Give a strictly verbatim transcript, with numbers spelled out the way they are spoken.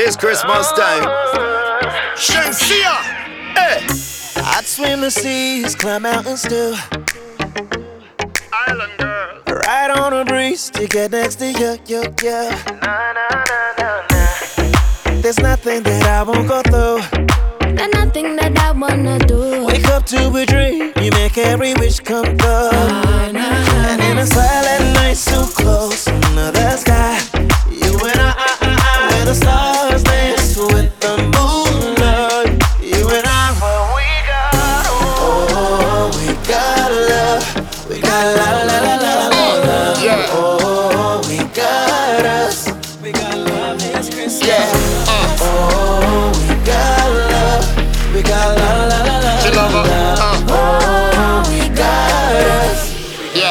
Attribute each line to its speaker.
Speaker 1: It's Christmas time. Shensia! Hey!
Speaker 2: I'd swim the seas, climb mountains too.
Speaker 1: Island girl.
Speaker 2: Ride on a breeze to get next to you, you, you.
Speaker 3: Na, na, na, na, na.
Speaker 2: There's nothing that I won't go through.
Speaker 3: There's nothing that I wanna do.
Speaker 2: Wake up to a dream, you make every wish come true.
Speaker 3: Na, na, na.
Speaker 2: And in a silent night so close under the sky, you and I, I, I, I where the stars dance with the moonlight. You and I, well, we got, oh, we got love. We got la la la la la love.
Speaker 1: Yeah.
Speaker 2: Oh, we got us. We got love this Christmas.
Speaker 1: Yeah. Uh.
Speaker 2: Oh, we got love. We got la la la la.